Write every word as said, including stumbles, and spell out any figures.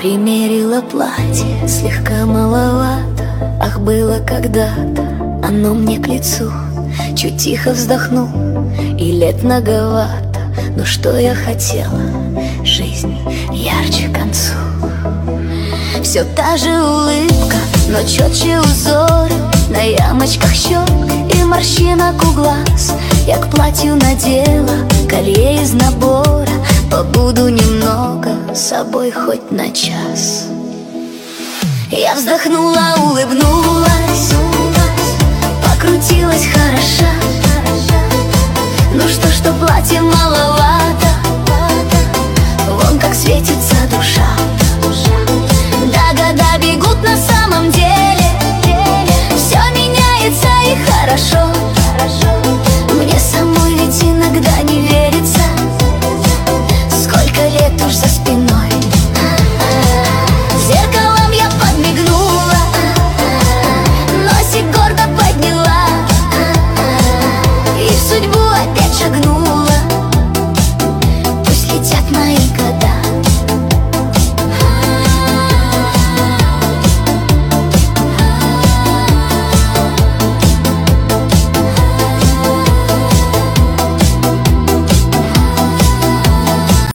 Примерила платье, слегка маловато. Ах, было когда-то оно мне к лицу. Чуть тихо вздохнул, и лет многовато. Но что я хотела? Жизнь ярче к концу. Все та же улыбка, но четче узоры на ямочках щек и морщинок у глаз. Я к платью надела колье из набора. Побуду немного с собой хоть на час. Я вздохнула, улыбнулась, покрутилась хороша. Ну что, что платье маловато, вон как светится душа.